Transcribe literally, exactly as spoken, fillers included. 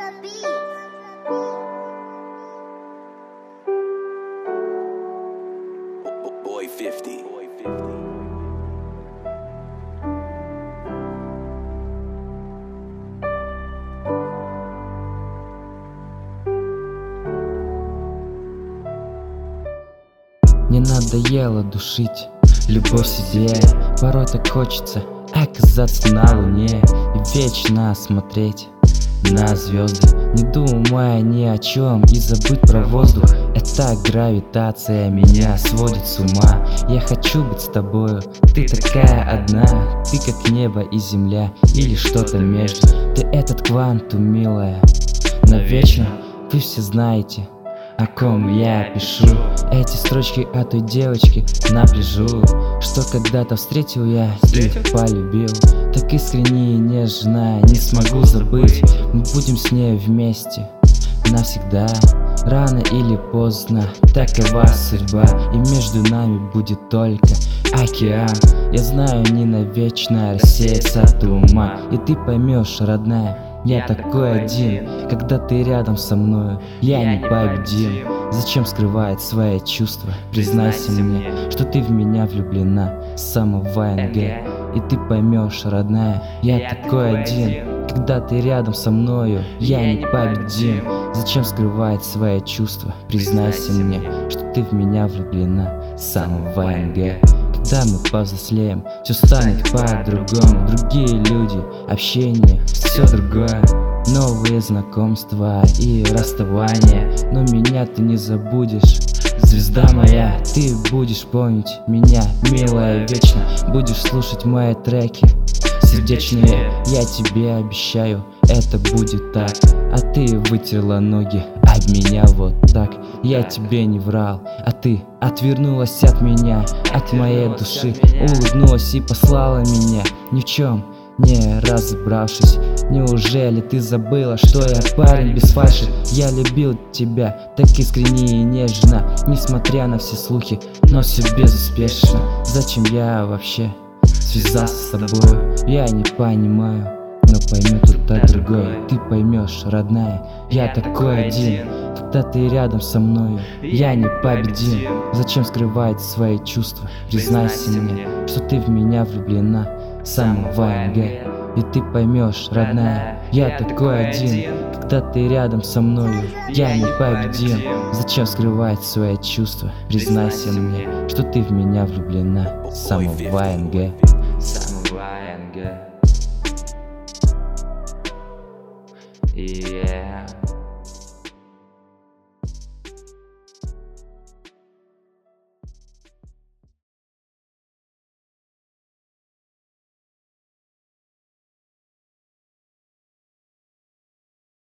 Boy fifty. Не надоело душить любовь себе. Порой так хочется оказаться на луне и вечно смотреть на звезды, не думая ни о чем и забыть про воздух. Эта гравитация меня сводит с ума. Я хочу быть с тобою, ты такая одна. Ты как небо и земля или что-то между. Ты этот квантум, милая, навечно. Вы все знаете, о ком я пишу. Эти строчки о той девочке на пляжу, что когда-то встретил я и полюбил. Так искренне и нежно, не смогу забыть. Мы будем с ней вместе навсегда. Рано или поздно, такова судьба, и между нами будет только океан. Я знаю, не навечно рассеется тума, и ты поймешь, родная, я такой один. Когда ты рядом со мною, я непобедим. Зачем скрывать свои чувства? Признайся мне, что ты в меня влюблена с самого эн гэ. И ты поймешь, родная, я такой один. Когда ты рядом со мною, я непобедим. Зачем скрывать свои чувства? Признайся мне, что ты в меня влюблена с самого эн гэ. Когда мы повзрослеем, все станет по-другому. Другие люди, общение, все другое. Новые знакомства и расставания. Но меня ты не забудешь, звезда моя. Ты будешь помнить меня, милая, вечно. Будешь слушать мои треки сердечные. Я тебе обещаю, это будет так. А ты вытерла ноги об меня вот так. Я тебе не врал, а ты отвернулась от меня, от моей души. Улыбнулась и послала меня, ни в чем не разобравшись. Неужели ты забыла, что я парень без фальши? Я любил тебя так искренне и нежно, несмотря на все слухи, но все безуспешно. Зачем я вообще связался с тобой? Я не понимаю, но поймет кто-то другой. Ты поймешь, родная, я такой один. Когда ты рядом со мною, я непобедим. Зачем скрывать свои чувства? Признайся мне, что ты в меня влюблена с самого эн гэ. И ты поймешь, родная, я такой один. Когда ты рядом со мною, я непобедим. Зачем скрывать свои чувства? Признайся мне, что ты в меня влюблена с самого эн гэ. Самого эн гэ. Yeah.